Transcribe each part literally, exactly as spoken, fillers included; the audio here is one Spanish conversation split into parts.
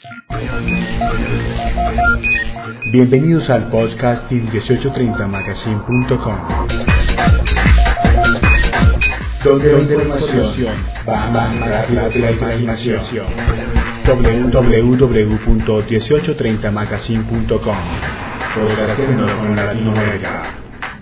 Bienvenidos al podcasting dieciocho treinta magazine punto com, donde la información va más rápido que la imaginación. doble u doble u doble u punto dieciocho treinta magazine punto com, podcastando con Latinoamérica.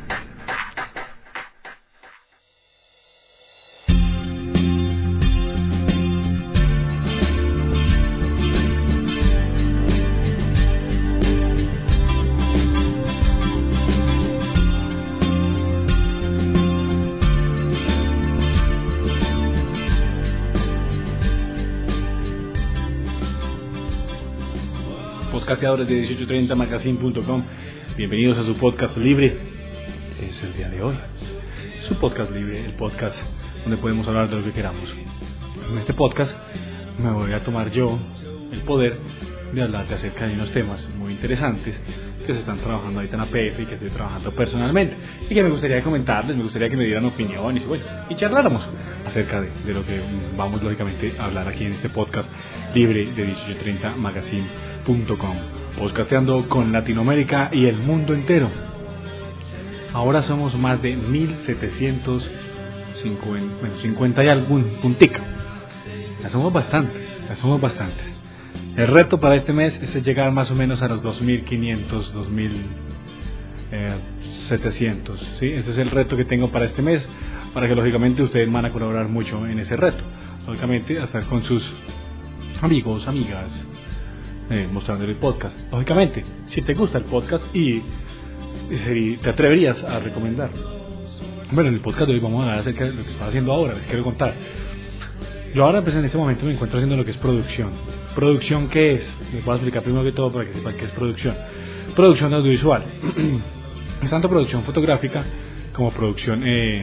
Podcasteadores de dieciocho treinta magazine punto com, bienvenidos a su podcast libre. Es el día de hoy, su podcast libre, el podcast donde podemos hablar de lo que queramos. En este podcast me voy a tomar yo el poder de hablar de acerca de unos temas muy interesantes que se están trabajando ahorita en A P F y que estoy trabajando personalmente y que me gustaría comentarles, me gustaría que me dieran opiniones y bueno, y charláramos acerca de, de lo que vamos lógicamente a hablar aquí en este podcast libre de dieciocho treinta magazine punto com, podcasteando con Latinoamérica y el mundo entero. Ahora somos más de mil setecientos cincuenta y algún puntica. Ya somos bastantes, ya somos bastantes. El reto para este mes es llegar más o menos a los dos mil quinientos, dos mil setecientos, ¿sí? Ese es el reto que tengo para este mes, para que lógicamente ustedes van a colaborar mucho en ese reto. Lógicamente, hasta con sus amigos, amigas, eh, mostrándole el podcast. Lógicamente, si te gusta el podcast y, y si te atreverías a recomendar. Bueno, en el podcast de hoy vamos a hablar acerca de lo que estoy haciendo ahora, les quiero contar. Yo ahora pues en este momento me encuentro haciendo lo que es producción. ¿Producción qué es? Les voy a explicar primero que todo para que sepan qué es producción. Producción audiovisual. Es tanto producción fotográfica como producción eh,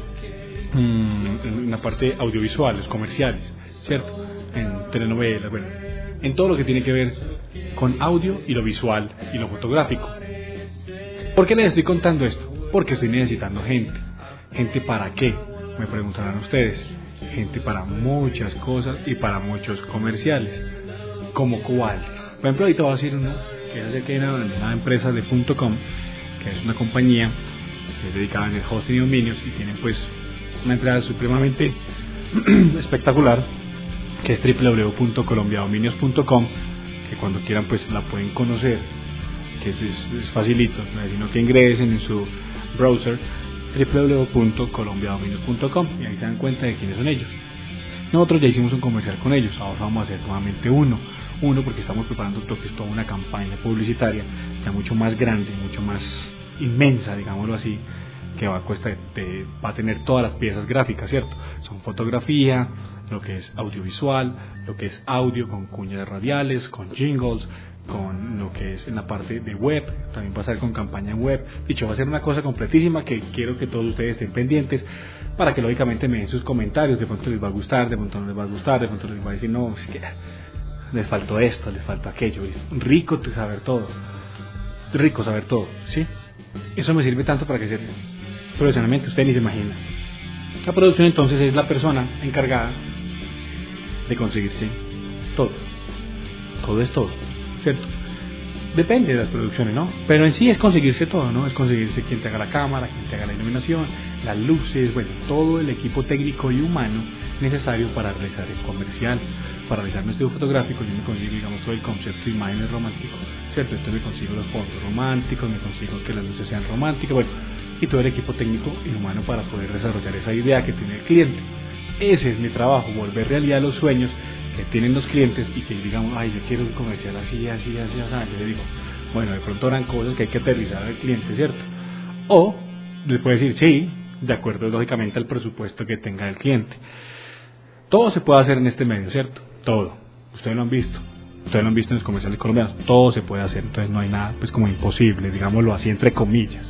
en la parte audiovisual, los comerciales, ¿cierto? En telenovelas, bueno, en todo lo que tiene que ver con audio y lo visual y lo fotográfico. ¿Por qué les estoy contando esto? Porque estoy necesitando gente. ¿Gente para qué? Me preguntarán ustedes. Gente para muchas cosas y para muchos comerciales. ¿Como cuál? Por ejemplo, ahorita voy a decir uno que es acerca de una, una empresa de .com, que es una compañía que se dedica en el hosting y dominios y tienen pues una entrada supremamente espectacular, que es doble u doble u doble u punto colombia dominios punto com, que cuando quieran pues la pueden conocer, que es, es, es facilito, sino que ingresen en su browser doble u doble u doble u punto colombia dominios punto com y ahí se dan cuenta de quiénes son ellos. Nosotros ya hicimos un comercial con ellos, ahora vamos a hacer nuevamente uno, uno porque estamos preparando todo, que es toda una campaña publicitaria ya mucho más grande, mucho más inmensa, digámoslo así, que va a, cuesta, de, va a tener todas las piezas gráficas, ¿cierto? Son fotografía, lo que es audiovisual, lo que es audio con cuñas radiales, con jingles, con lo que es en la parte de web, también va a ser con campaña en web. Dicho, va a ser una cosa completísima que quiero que todos ustedes estén pendientes para que lógicamente me den sus comentarios. De pronto les va a gustar, de pronto no les va a gustar, de pronto les va a decir no, es que les faltó esto, les faltó aquello. Es rico saber todo, rico saber todo, ¿sí? Eso me sirve tanto para que se, profesionalmente ustedes ni se imaginan. La producción entonces es la persona encargada de conseguirse todo, todo es todo, ¿cierto? Depende de las producciones, ¿no? Pero en sí es conseguirse todo, ¿no? Es conseguirse quien te haga la cámara, quien te haga la iluminación, las luces, bueno, todo el equipo técnico y humano necesario para realizar el comercial, para realizar mi estudio fotográfico. Yo me consigo, digamos, todo el concepto de imágenes románticos, ¿cierto? Entonces me consigo los fondos románticos, me consigo que las luces sean románticas, bueno, y todo el equipo técnico y humano para poder desarrollar esa idea que tiene el cliente. Ese es mi trabajo, volver realidad los sueños que tienen los clientes y que digamos, ay, yo quiero un comercial así, así, así, así. Yo le digo, bueno, de pronto eran cosas que hay que aterrizar al cliente, ¿cierto? O le puede decir, sí, de acuerdo lógicamente al presupuesto que tenga el cliente. Todo se puede hacer en este medio, ¿cierto? Todo. Ustedes lo han visto. Ustedes lo han visto en los comerciales colombianos. Todo se puede hacer, entonces no hay nada pues como imposible, digámoslo así entre comillas.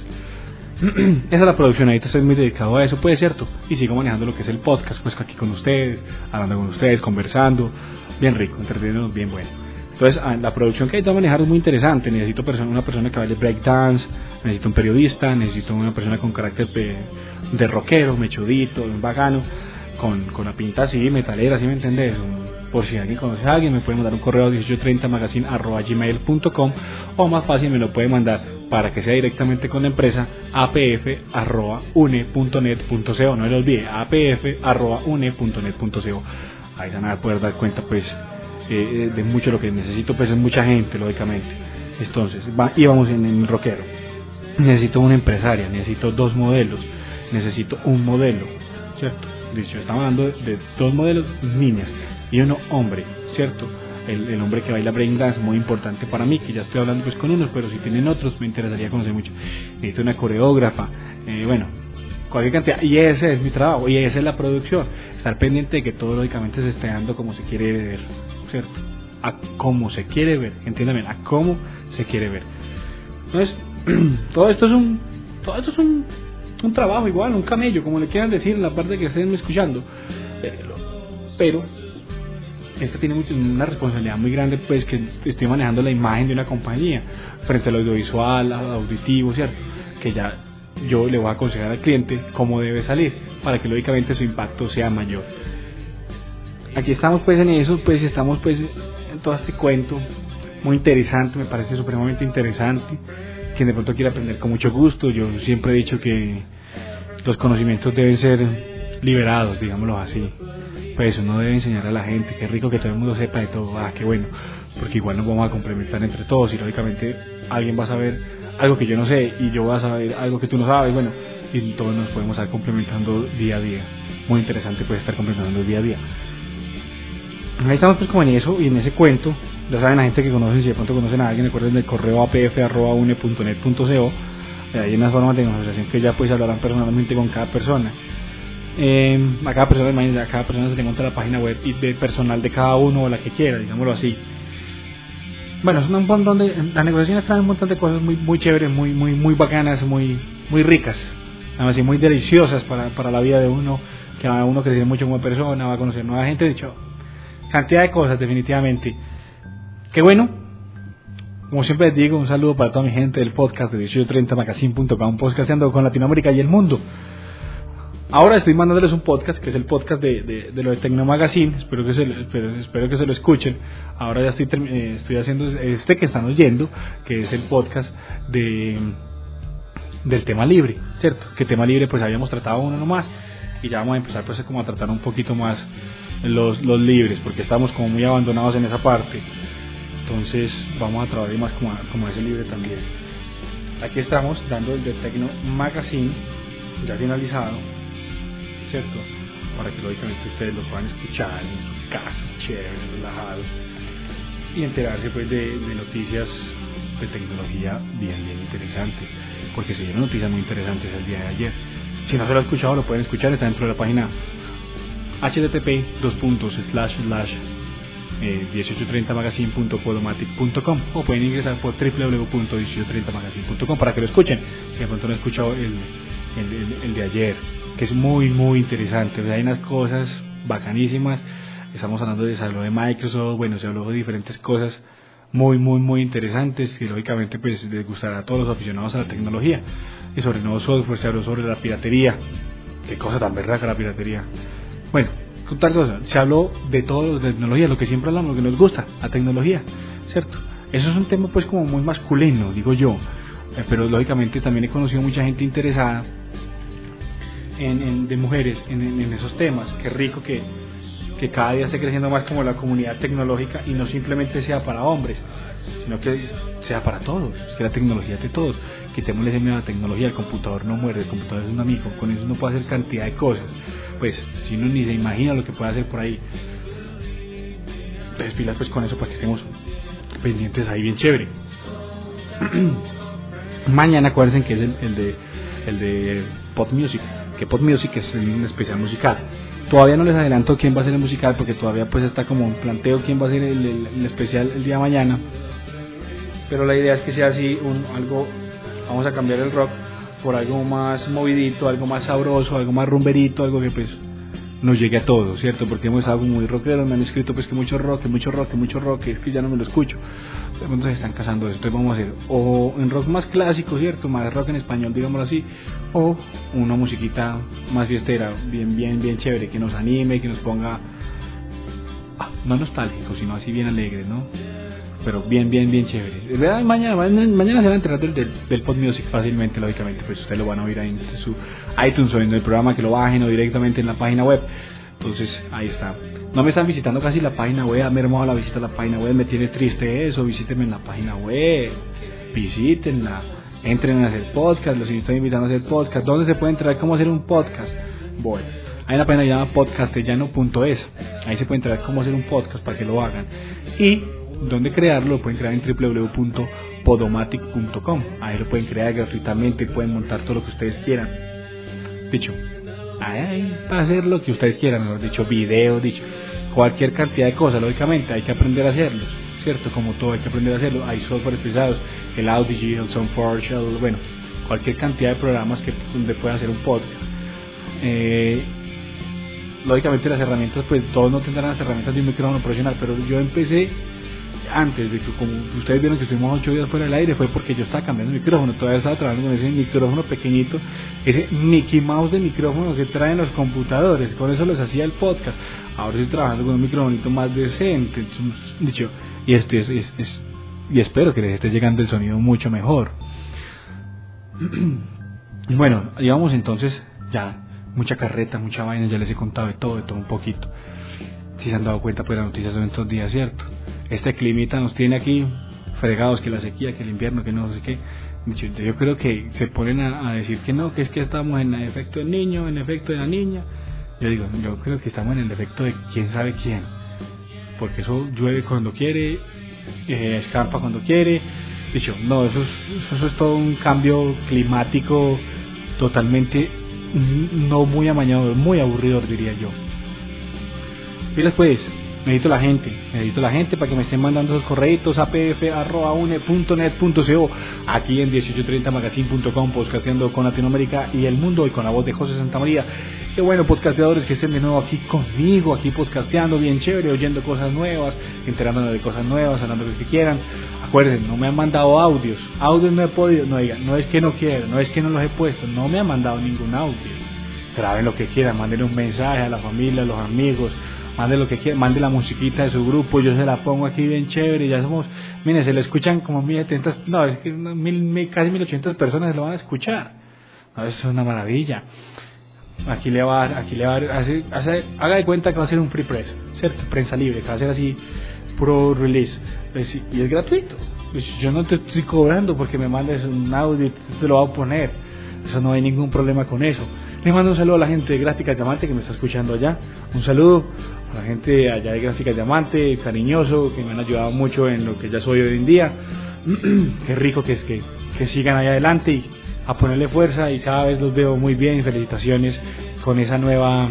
Esa es la producción, ahorita estoy muy dedicado a eso, pues cierto, y sigo manejando lo que es el podcast, pues aquí con ustedes, hablando con ustedes, conversando, bien rico, entreteniéndonos, bien bueno. Entonces la producción que hay que manejar es muy interesante. Necesito persona, una persona que baile breakdance, necesito un periodista, necesito una persona con carácter de, de rockero, mechudito, un bacano, con, con la pinta así, metalera, ¿sí me entendés? Un, por si alguien conoce a alguien, me puede mandar un correo a dieciocho treinta magazine arroba gmail punto com, o más fácil me lo puede mandar para que sea directamente con la empresa a p f arroba u n e punto net punto co. No se lo olvide, a p f arroba u n e punto net punto co. Ahí se van a poder dar cuenta pues eh, de mucho lo que necesito, pues es mucha gente, lógicamente. Entonces va, íbamos en el rockero. Necesito una empresaria, necesito dos modelos, necesito un modelo, ¿cierto? Dicho, estamos hablando de, de dos modelos niñas y uno hombre, ¿cierto? El, el hombre que baila breakdance, muy importante para mí, que ya estoy hablando pues con unos, pero si tienen otros me interesaría conocer mucho. Necesito una coreógrafa, eh, bueno, cualquier cantidad, y ese es mi trabajo, y esa es la producción, estar pendiente de que todo lógicamente se esté dando como se quiere ver, ¿cierto? A cómo se quiere ver, entiéndame, a cómo se quiere ver. Entonces, todo esto es un, todo esto es un, un trabajo igual, un camello, como le quieran decir en la parte que estén escuchando, pero, pero esta tiene mucho, una responsabilidad muy grande, pues que estoy manejando la imagen de una compañía frente al audiovisual, al auditivo, ¿cierto? Que ya yo le voy a aconsejar al cliente cómo debe salir para que lógicamente su impacto sea mayor. Aquí estamos pues en eso, pues estamos pues en todo este cuento muy interesante, me parece supremamente interesante. Quien de pronto quiera aprender con mucho gusto, yo siempre he dicho que los conocimientos deben ser liberados, digámoslo así. Pues uno debe enseñar a la gente, qué rico que todo el mundo sepa de todo, ah, qué bueno, porque igual nos vamos a complementar entre todos y lógicamente alguien va a saber algo que yo no sé y yo voy a saber algo que tú no sabes, bueno, y todos nos podemos estar complementando día a día. Muy interesante pues estar complementando día a día. Ahí estamos pues como en eso y en ese cuento. Ya saben, la gente que conocen, si de pronto conocen a alguien, recuerden del correo a p f arroba u n e punto net punto co. Hay unas formas de negociación que ya pues hablarán personalmente con cada persona. Eh, a cada persona, imagínense, a cada persona se le monta la página web y de personal de cada uno o la que quiera, digámoslo así. Bueno, son un montón de, las negociaciones traen un montón de cosas muy muy chéveres, muy muy muy bacanas, muy muy ricas, así muy deliciosas para para la vida de uno, que va a uno crecer mucho como persona, va a conocer nueva gente, de hecho, cantidad de cosas definitivamente. Qué bueno, como siempre les digo, un saludo para toda mi gente del podcast de dieciocho treinta magazine punto com, podcasteando con Latinoamérica y el mundo. Ahora estoy mandándoles un podcast, que es el podcast de, de, de lo de Tecno Magazine, espero que, se, espero, espero que se lo escuchen. Ahora ya estoy, eh, estoy haciendo este que están oyendo, que es el podcast de del tema libre, ¿cierto? Que tema libre pues habíamos tratado uno nomás, y ya vamos a empezar pues como a tratar un poquito más los, los libres, porque estamos como muy abandonados en esa parte. Entonces vamos a trabajar más como, a, como ese libre también. Aquí estamos dando el de Tecno Magazine, ya finalizado, ¿cierto? Para que lógicamente ustedes lo puedan escuchar en su casa, chévere, relajado, y enterarse pues de, de noticias de tecnología bien, bien interesantes, porque se dieron noticias muy interesantes el día de ayer. Si no se lo han escuchado, lo pueden escuchar, está dentro de la página h t t p dos puntos slash slash dieciocho treinta magazine punto podomatic punto com, o pueden ingresar por w w w punto dieciocho treinta magazine punto com para que lo escuchen, si de pronto no han escuchado el, el, el, el de ayer, que es muy muy interesante. O sea, hay unas cosas bacanísimas, estamos hablando de, se habló de Microsoft, bueno, se habló de diferentes cosas muy muy muy interesantes, que lógicamente pues les gustará a todos los aficionados a la tecnología. Y sobre nuevo software, se habló sobre la piratería, qué cosa tan berraca la piratería. Bueno, tal cosa, se habló de todo, de tecnología, lo que siempre hablamos, lo que nos gusta, la tecnología, ¿cierto? Eso es un tema pues como muy masculino, digo yo, eh, pero lógicamente también he conocido mucha gente interesada en, en, de mujeres en, en, en esos temas. Qué rico que, que cada día esté creciendo más como la comunidad tecnológica, y no simplemente sea para hombres, sino que sea para todos. Es que la tecnología es de todos. Quitémosle ese miedo a la tecnología, el computador no muere, el computador es un amigo, con eso uno puede hacer cantidad de cosas, pues si uno ni se imagina lo que puede hacer por ahí. Entonces pilas pues con eso para que estemos pendientes ahí bien chévere. Mañana acuérdense que es el, el de el de Pod Music, que Pod Music es un especial musical. Todavía no les adelanto quién va a ser el musical, porque todavía pues está como un planteo quién va a ser el, el, el especial el día de mañana, pero la idea es que sea así un algo. Vamos a cambiar el rock por algo más movidito, algo más sabroso, algo más rumberito, algo que pues nos llegue a todos, ¿cierto? Porque hemos estado muy rockeros, me han escrito pues que mucho rock, que mucho rock, que mucho rock, que es que ya no me lo escucho. Entonces se están casando eso. Entonces vamos a hacer o en rock más clásico, ¿cierto? Más rock en español, digámoslo así, o una musiquita más fiestera, bien, bien, bien chévere, que nos anime, que nos ponga no nostálgicos, sino así bien alegres, ¿no? Pero bien, bien, bien chéveres. Mañana, mañana, mañana se van a enterar del, del, del Pod Music fácilmente, lógicamente, pues ustedes lo van a oír ahí en su iTunes o en el programa que lo bajen o directamente en la página web. Entonces, ahí está. No me están visitando casi la página web, me he hermoso la visita a la página web, me tiene triste eso, visítenme en la página web, visítenla, entren a hacer podcast, los estoy invitando a hacer podcast. ¿Dónde se puede entrar? ¿Cómo hacer un podcast? Bueno, hay una página que se llama podcastellano punto es, ahí se puede entrar cómo hacer un podcast para que lo hagan. Y donde crearlo, lo pueden crear en doble u doble u doble u punto podomatic punto com, ahí lo pueden crear gratuitamente, pueden montar todo lo que ustedes quieran. Dicho, ahí para hacer lo que ustedes quieran, mejor dicho, videos, dicho, cualquier cantidad de cosas, lógicamente hay que aprender a hacerlos, ¿cierto? Como todo hay que aprender a hacerlo, hay software pesados, el Audigy, el Soundforge, el, bueno, cualquier cantidad de programas que donde pueda hacer un podcast. Eh, lógicamente las herramientas, pues todos no tendrán las herramientas de un micrófono profesional, pero yo empecé antes de que, como ustedes vieron que estuvimos ocho días fuera del aire, fue porque yo estaba cambiando el micrófono, todavía estaba trabajando con ese micrófono pequeñito, ese Mickey Mouse de micrófono que traen los computadores, con eso les hacía el podcast. Ahora estoy trabajando con un micrófonito más decente, dicho, y este es, es, es y espero que les esté llegando el sonido mucho mejor. Bueno, llevamos entonces ya mucha carreta, mucha vaina, ya les he contado de todo, de todo un poquito. Si se han dado cuenta, pues las noticias son estos días, ¿cierto? Este climita nos tiene aquí fregados, que la sequía, que el invierno, que no sé qué. Yo, yo creo que se ponen a, a decir que no, que es que estamos en el efecto del niño, en el efecto de la niña. Yo digo, yo creo que estamos en el efecto de quién sabe quién, porque eso llueve cuando quiere, eh, escampa cuando quiere. Dicho, no, eso es, eso es todo un cambio climático totalmente no muy amañado, muy aburridor, diría yo. Pilas pues, necesito la gente, necesito la gente para que me estén mandando esos correitos a p f arroba u n e punto net punto co, aquí en dieciocho treinta magazine punto com, podcasteando con Latinoamérica y el mundo, y con la voz de José Santamaría. Qué bueno, podcasteadores, que estén de nuevo aquí conmigo, aquí podcasteando bien chévere, oyendo cosas nuevas, enterándonos de cosas nuevas, hablando de lo que quieran. Acuérdense, no me han mandado audios, audios no he podido, no digan, no es que no quiero, no es que no los he puesto, no me han mandado ningún audio. Graben lo que quieran, manden un mensaje a la familia, a los amigos, mande lo que quiera, mande la musiquita de su grupo, yo se la pongo aquí bien chévere, ya somos, miren, se lo escuchan como mil setecientas, no, es que mil, mil, casi mil ochocientas personas lo van a escuchar, no, eso es una maravilla. Aquí le va, aquí le va a hacer, hacer, haga de cuenta que va a ser un free press, ¿cierto? Prensa libre, que va a ser así, puro release, pues, y es gratuito, pues yo no te estoy cobrando porque me mandes un audio y te lo voy a poner, eso no hay ningún problema con eso. Le mando un saludo a la gente de Gráficas Diamante que me está escuchando allá, un saludo a la gente allá de Gráficas Diamante, cariñoso, que me han ayudado mucho en lo que ya soy hoy en día. Qué rico que es que, que sigan ahí adelante y a ponerle fuerza, y cada vez los veo muy bien. Felicitaciones con esa nueva,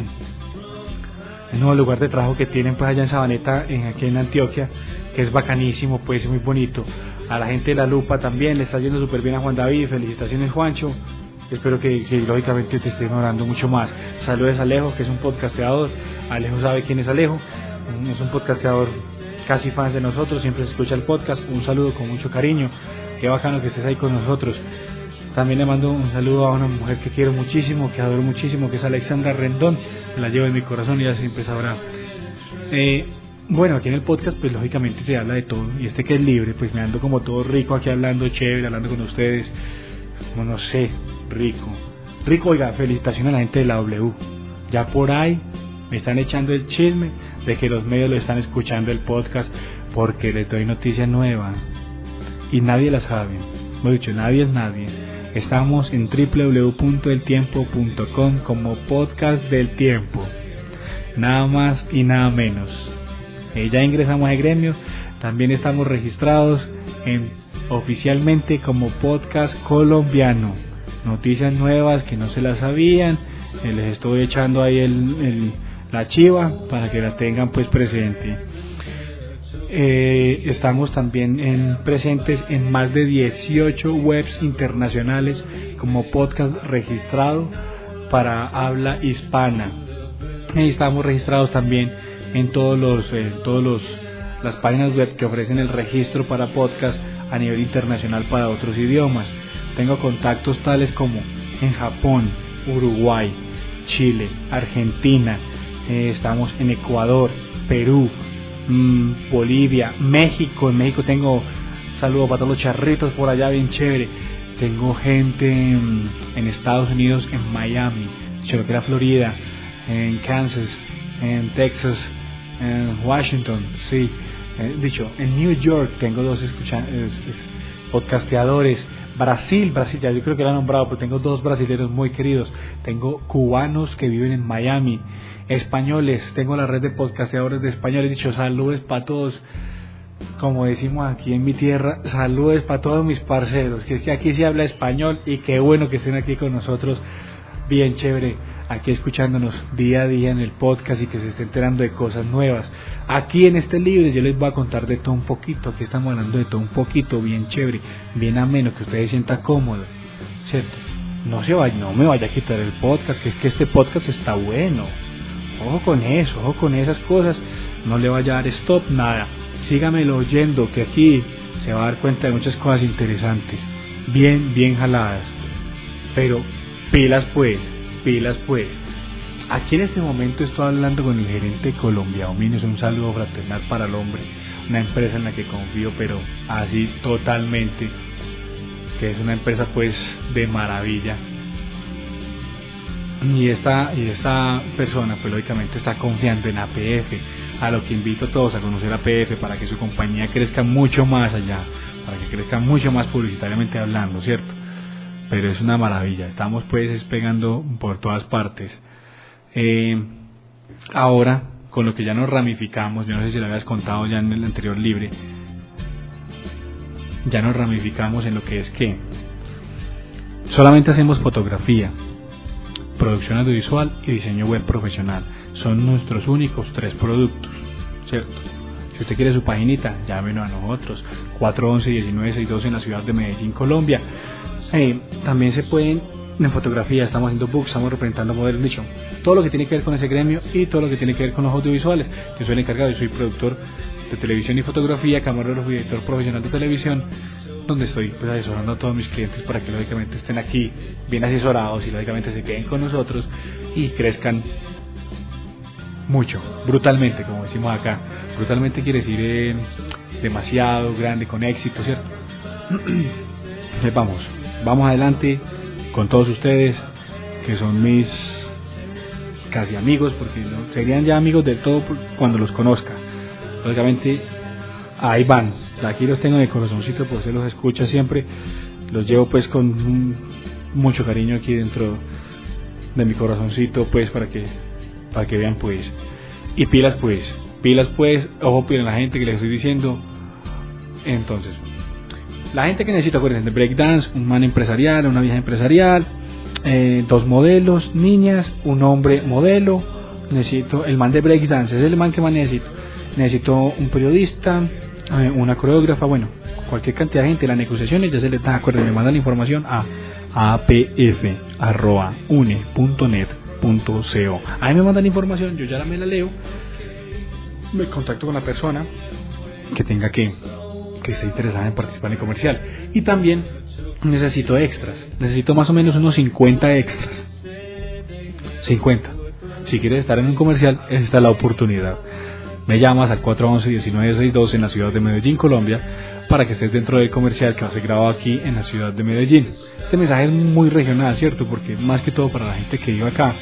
el nuevo lugar de trabajo que tienen pues allá en Sabaneta, en, aquí en Antioquia, que es bacanísimo, pues muy bonito. A la gente de La Lupa también le está yendo súper bien a Juan David, felicitaciones Juancho. Espero que, que lógicamente te estén orando mucho más. Saludos a Alejo, que es un podcasteador. Alejo sabe quién es Alejo, es un podcasteador casi fan de nosotros, siempre se escucha el podcast. Un saludo con mucho cariño, qué bacano que estés ahí con nosotros. También le mando un saludo a una mujer que quiero muchísimo, que adoro muchísimo, que es Alexandra Rendón, me la llevo en mi corazón y ella siempre sabrá. Eh, bueno, aquí en el podcast pues lógicamente se habla de todo, y este que es libre, pues me ando como todo rico aquí hablando chévere, hablando con ustedes, como no sé, rico, rico. Oiga, felicitaciones a la gente de la W, ya por ahí me están echando el chisme de que los medios lo están escuchando el podcast, porque les doy noticias nuevas y nadie las sabe, lo he dicho, nadie es nadie. Estamos en doble u doble u doble u punto el tiempo punto com como Podcast del Tiempo, nada más y nada menos. Eh, ya ingresamos al gremio, también estamos registrados en, oficialmente como Podcast Colombiano. Noticias nuevas que no se las sabían, eh, les estoy echando ahí el, el, la chiva para que la tengan pues presente. Eh, estamos también en, presentes en más de dieciocho webs internacionales como podcast registrado para habla hispana. Y estamos registrados también en todos los, eh, todos los las páginas web que ofrecen el registro para podcast a nivel internacional para otros idiomas. Tengo contactos tales como en Japón, Uruguay, Chile, Argentina, eh, estamos en Ecuador, Perú, mmm, Bolivia, México. En México tengo saludos para todos los charritos por allá, bien chévere. Tengo gente en, en Estados Unidos, en Miami, Chorquera, Florida, en Kansas, en Texas, en Washington, sí, eh, dicho, en New York tengo dos escucha- es, es, podcasteadores. Brasil, Brasil, ya yo creo que lo han nombrado, pero tengo dos brasileños muy queridos. Tengo cubanos que viven en Miami, españoles, tengo la red de podcasteadores de españoles. Dicho, saludos para todos, como decimos aquí en mi tierra, saludos para todos mis parceros, que es que aquí se habla español y qué bueno que estén aquí con nosotros, bien chévere, aquí escuchándonos día a día en el podcast y que se esté enterando de cosas nuevas. Aquí en este libro yo les voy a contar de todo un poquito, aquí estamos hablando de todo un poquito, bien chévere, bien ameno, que ustedes se sientan cómodos, ¿cierto? No se vaya, no me vaya a quitar el podcast, que es que este podcast está bueno, ojo con eso, ojo con esas cosas, no le vaya a dar stop, nada, sígamelo oyendo, que aquí se va a dar cuenta de muchas cosas interesantes, bien, bien jaladas, pero pilas pues, pilas pues. Aquí en este momento estoy hablando con el gerente de Colombia Dominos, un saludo fraternal para el hombre, una empresa en la que confío, pero así totalmente, que es una empresa pues de maravilla. Y esta, y esta persona pues lógicamente está confiando en A P F, a lo que invito a todos a conocer A P F para que su compañía crezca mucho más allá, para que crezca mucho más publicitariamente hablando, ¿cierto? Pero es una maravilla, estamos pues despegando por todas partes. Eh, ahora, con lo que ya nos ramificamos, yo no sé si lo habías contado ya en el anterior libre, ya nos ramificamos en lo que es que solamente hacemos fotografía, producción audiovisual y diseño web profesional. Son nuestros únicos tres productos, ¿cierto? Si usted quiere su paginita, llámenos a nosotros, cuatro once, diecinueve sesenta y dos en la ciudad de Medellín, Colombia. Eh, también se pueden, en fotografía estamos haciendo books, estamos representando modelos, dicho, todo lo que tiene que ver con ese gremio y todo lo que tiene que ver con los audiovisuales. Yo soy el encargado, yo soy productor de televisión y fotografía, camarógrafo y director profesional de televisión, donde estoy pues asesorando a todos mis clientes para que lógicamente estén aquí bien asesorados y lógicamente se queden con nosotros y crezcan mucho, brutalmente, como decimos acá. Brutalmente quiere decir eh, demasiado grande, con éxito, ¿cierto? Entonces vamos, vamos adelante con todos ustedes, que son mis casi amigos, porque no serían ya amigos del todo cuando los conozca. Lógicamente, ahí van, aquí los tengo en el corazoncito, pues se los escucha siempre, los llevo pues con un, mucho cariño aquí dentro de mi corazoncito, pues para que para que vean pues, y pilas pues, pilas pues, ojo pues la gente que les estoy diciendo. Entonces, la gente que necesita, acuérdense, de breakdance, un man empresarial, una vieja empresarial, eh, dos modelos, niñas, un hombre modelo, necesito, el man de breakdance es el man que más necesito, necesito un periodista, eh, una coreógrafa, bueno, cualquier cantidad de gente, las negociaciones ya se les da, acuérdense, me mandan la información a a p f arroba u n e punto net punto co. Ahí me mandan información, yo ya la me la leo, me contacto con la persona que tenga que que esté interesada en participar en el comercial, y también necesito extras, necesito más o menos unos cincuenta extras, cincuenta. Si quieres estar en un comercial, esta es la oportunidad. Me llamas al cuatro once, diecinueve sesenta y dos en la ciudad de Medellín, Colombia, para que estés dentro del comercial que va a ser grabado aquí en la ciudad de Medellín. Este mensaje es muy regional, ¿cierto? Porque más que todo para la gente que vive acá.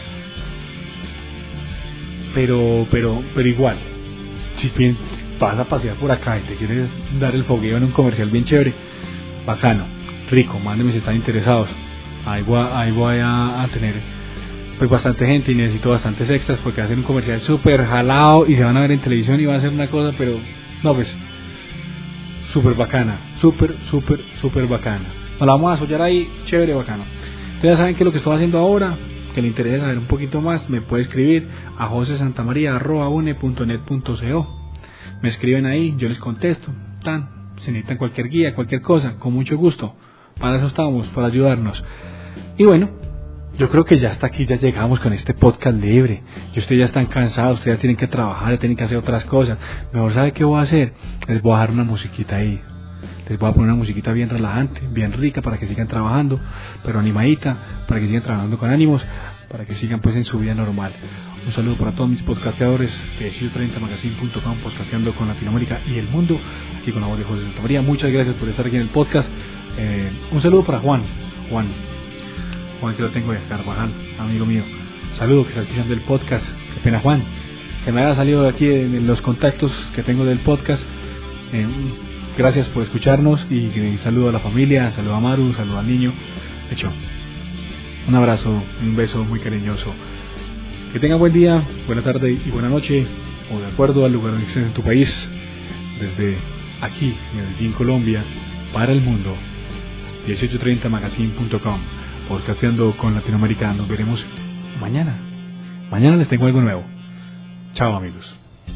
Pero, pero, pero igual, si bien vas a pasear por acá y te quieres dar el fogueo en un comercial bien chévere, bacano, rico, mándenme si están interesados. Ahí voy, a, ahí voy a, a tener pues bastante gente y necesito bastantes extras porque va a ser un comercial súper jalado y se van a ver en televisión y va a ser una cosa, pero no, pues súper bacana, súper, súper, súper bacana. Nos la vamos a asoyar ahí, chévere, bacano. Entonces ya saben que lo que estoy haciendo ahora, que le interesa saber un poquito más, me puede escribir a josesantamaria arroba u n e punto net punto co. Me escriben ahí, yo les contesto, tan, si necesitan cualquier guía, cualquier cosa, con mucho gusto, para eso estamos, para ayudarnos. Y bueno, yo creo que ya hasta aquí, ya llegamos con este podcast libre. Y ustedes ya están cansados, ustedes ya tienen que trabajar, ya tienen que hacer otras cosas. Mejor, ¿sabe qué voy a hacer? Les voy a dejar una musiquita ahí. Les voy a poner una musiquita bien relajante, bien rica para que sigan trabajando, pero animadita, para que sigan trabajando con ánimos. para que sigan pues en su vida normal. Un saludo para todos mis podcasteadores de dieciocho treinta magazine punto com, podcasteando con Latinoamérica y el mundo, aquí con la voz de José Santamaría. Muchas gracias por estar aquí en el podcast. Eh, un saludo para Juan, Juan, Juan que lo tengo de Carvajal, amigo mío. Saludo que está escuchando el podcast. Qué pena, Juan, se me había salido de aquí en los contactos que tengo del podcast. Eh, gracias por escucharnos y, y saludo a la familia, saludo a Maru, saludo al niño. De hecho, un abrazo, un beso muy cariñoso. Que tengan buen día, buena tarde y buena noche, o de acuerdo al lugar donde estés en tu país, desde aquí, Medellín, Colombia, para el mundo. dieciocho treinta magazine punto com, podcasteando con Latinoamérica. Nos veremos mañana. Mañana les tengo algo nuevo. Chao, amigos.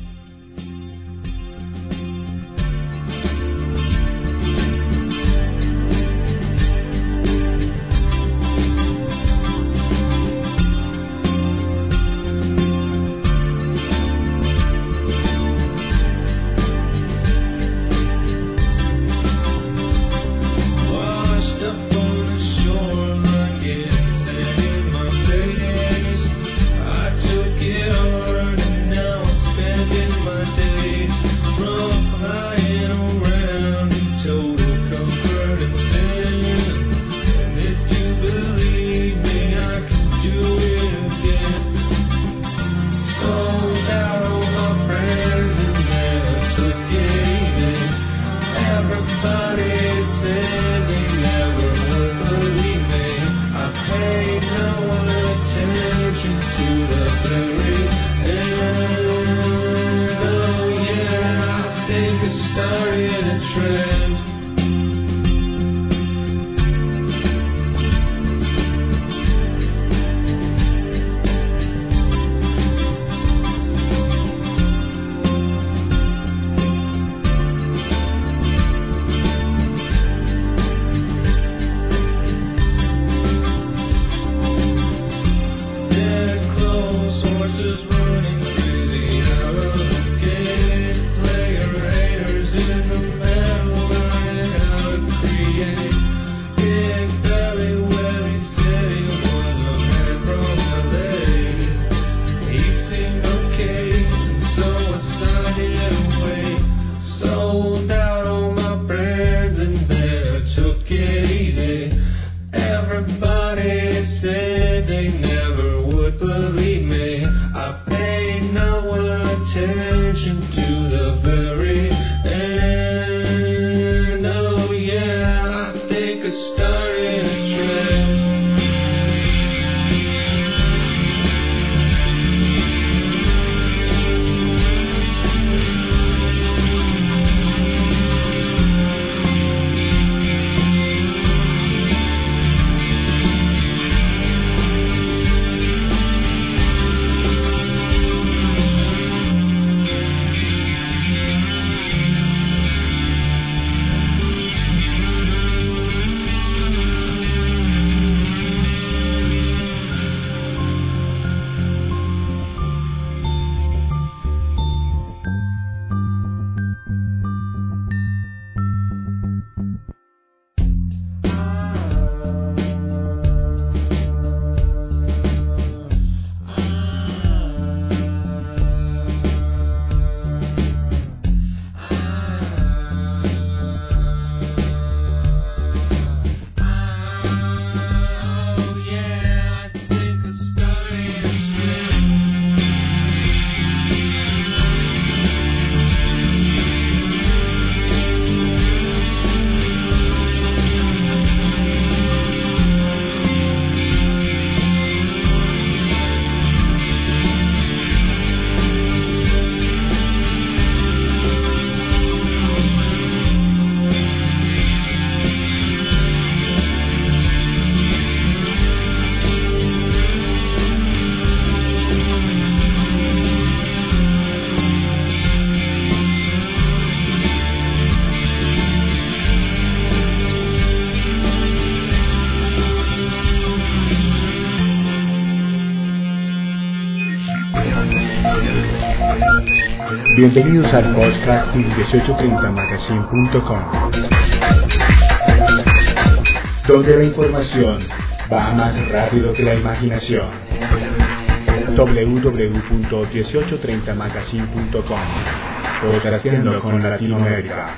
Bienvenidos al podcast dieciocho treinta magazine punto com, donde la información va más rápido que la imaginación. w w w punto dieciocho treinta magazine punto com. Podcasteando con Latinoamérica.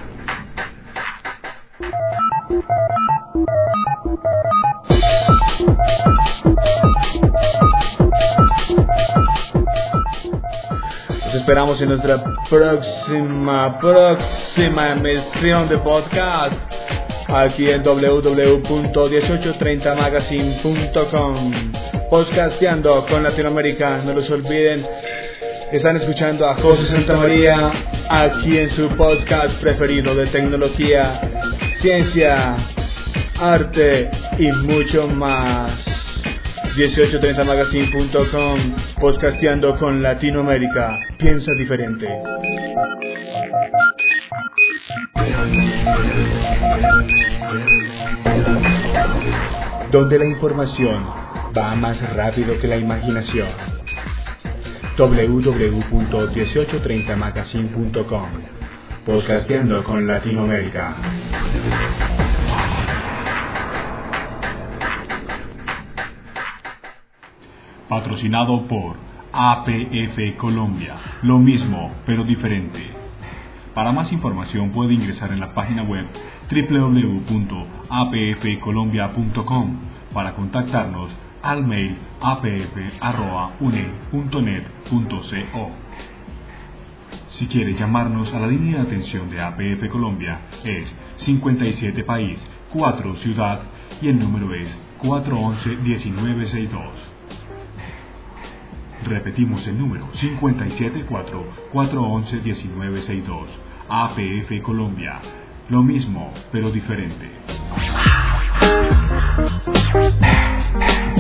Los esperamos en nuestra próxima, próxima emisión de podcast aquí en w w w punto dieciocho treinta magazine punto com. Podcasteando con Latinoamérica. No los olviden, están escuchando a José Santamaría aquí en su podcast preferido de tecnología, ciencia, arte y mucho más. dieciocho treinta magazine punto com, podcasteando con Latinoamérica. Piensa diferente. Donde la información va más rápido que la imaginación. w w w punto dieciocho treinta magazine punto com, podcasteando con Latinoamérica. Patrocinado por A P F Colombia, lo mismo pero diferente. Para más información puede ingresar en la página web w w w punto a p f colombia punto com, para contactarnos al mail a p f arroba u n e punto net punto co. Si quiere llamarnos a la línea de atención de A P F Colombia es cincuenta y siete país, cuatro ciudad y el número es cuatro once diecinueve sesenta y dos. Repetimos el número cincuenta y siete cuatro, cuatro once diecinueve sesenta y dos. A P F Colombia, lo mismo pero diferente.